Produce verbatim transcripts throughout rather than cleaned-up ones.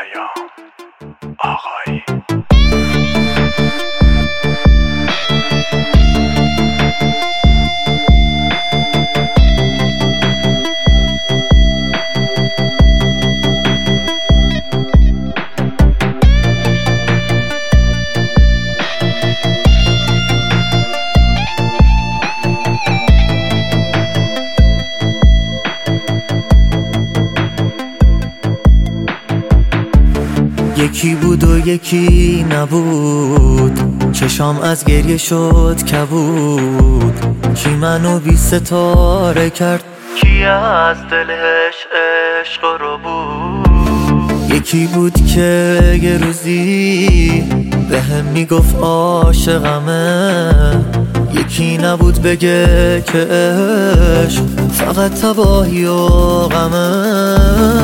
پیام آقایی. یکی بود و یکی نبود، چشام از گریه شد کبود. کی منو بی ستاره کرد، کی از دلش عشق رو بود. یکی بود که یه روزی به هم میگفت عاشقمه، یکی نبود بگه که عشق فقط تباهی و غمه.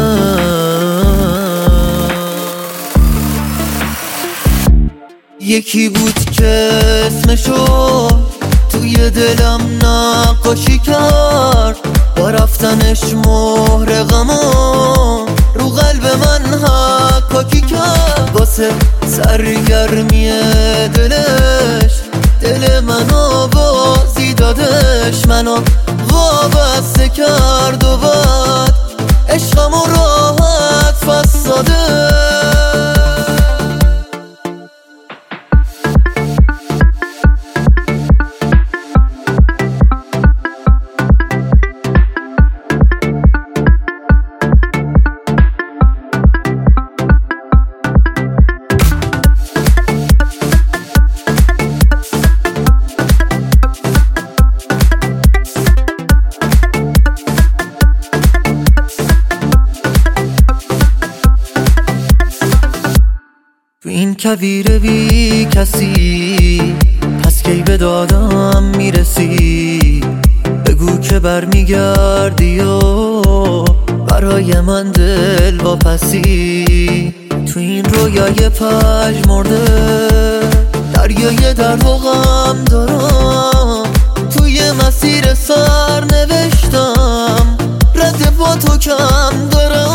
یکی بود که اسمشو توی دلم نقاشی کرد، با رفتنش مهر غمو رو قلب من حکاکی کرد. واسه سرگرمی دلش دل منو بازی دادش، منو وابسته کرد و بعد عشقمو راحت فساده. این کویر بی کسی پس کی به دادم میرسی، بگو که برمیگردی و برای من دل واپسی. تو این رویای پژمرده دریای درد و غم دارم، توی مسیر سر نوشتم رد با تو کم دارم.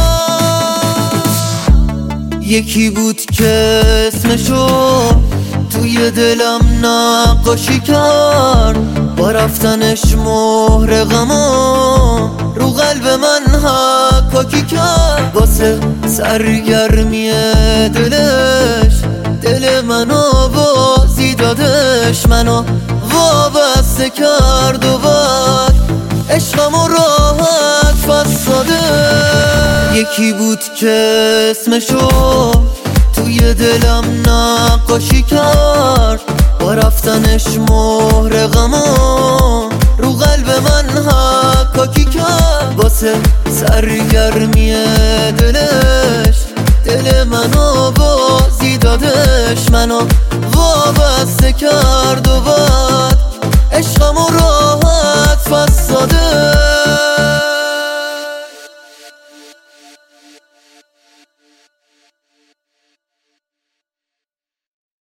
یکی بود که اسمشو توی دلم نقاشی کرد، با رفتنش مهر غمو رو قلب من حکاکی کرد. واسه سرگرمی دلش دل منو بازی دادش، منو وابسته کرد و بعد عشقمو راحت فساده. یکی بود که اسمشو توی دلم نقاشی کرد، با رفتنش مهر غمو رو قلب من حکاکی کرد. واسه سرگرمی دلش دل منو بازی دادش، منو وابسته کرد و بعد عشقمو راحت